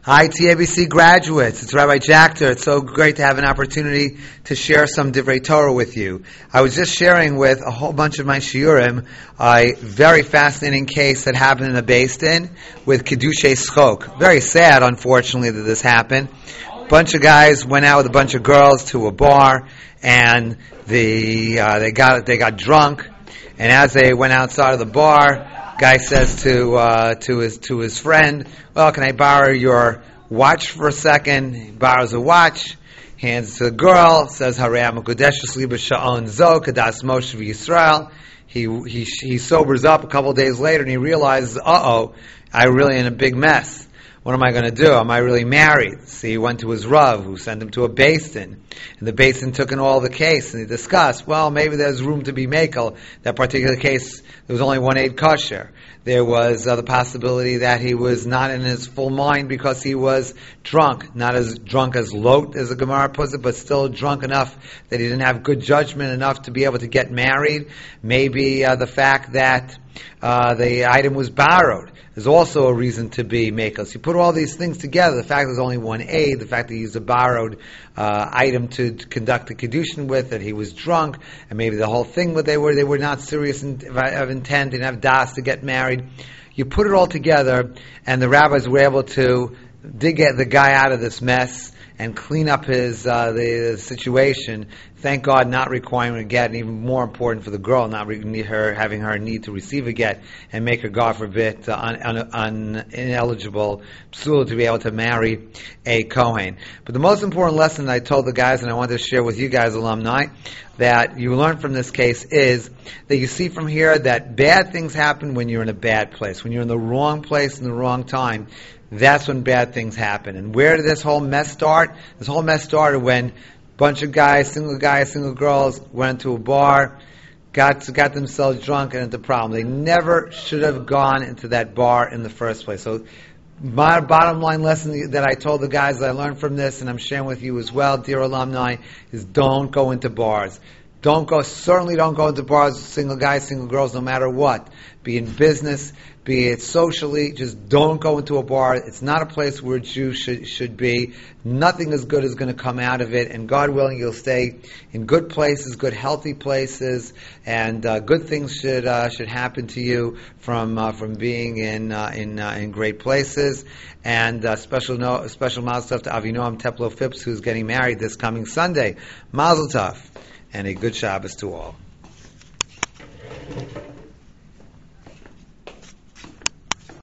Hi, TABC graduates. It's Rabbi Jachter. It's so great to have an opportunity to share some Divrei Torah with you. I was just sharing with a whole bunch of my shiurim a very fascinating case that happened in a Beis Din with Kedushei Schok. Very sad, unfortunately, that this happened. A bunch of guys went out with a bunch of girls to a bar, and they got drunk. And as they went outside of the bar, guy says to his friend, "Well, can I borrow your watch for a second?" He borrows a watch, hands it to the girl, says, "Harei HaMekudeshes Li B'Sha'on Zo Kadas Moshe V'Yisrael." He sobers up a couple of days later and he realizes, I'm really in a big mess. What am I going to do? Am I really married? See, he went to his Rav, who sent him to a Beis Din. And the Beis Din took in all the case, and they discussed, well, maybe there's room to be makel. That particular case, there was only one aid kosher. There was the possibility that he was not in his full mind because he was drunk. Not as drunk as Lot, as the Gemara puts it, but still drunk enough that he didn't have good judgment enough to be able to get married. Maybe the fact that the item was borrowed is also a reason to be makel. So you put all these things together, the fact there's only one aid, the fact that he used a borrowed item to conduct the Kedushin with, that he was drunk, and maybe the whole thing, but they were not serious of intent, didn't have das to get married. You put it all together, and the rabbis were able to dig the guy out of this mess and clean up his the situation. Thank God, not requiring a get, and even more important for the girl, not having her need to receive a get and make her, God forbid, ineligible psula to be able to marry a Kohen. But the most important lesson I told the guys, and I wanted to share with you guys, alumni, that you learn from this case is that you see from here that bad things happen when you're in a bad place, when you're in the wrong place in the wrong time. That's when bad things happen. And where did this whole mess start? This whole mess started when a bunch of guys, single girls, went to a bar, got themselves drunk and into a problem. They never should have gone into that bar in the first place. So my bottom line lesson that I told the guys that I learned from this, and I'm sharing with you as well, dear alumni, is don't go into bars. Certainly don't go into bars, single guys, single girls, no matter what. Be in business, be it socially, just don't go into a bar. It's not a place where a Jew should be. Nothing as good is going to come out of it, and God willing, you'll stay in good places, good healthy places, and good things should happen to you from being in great places. And special mazel tov to Avinoam Teplo Phipps, who's getting married this coming Sunday. Mazel tov, and a good Shabbos to all.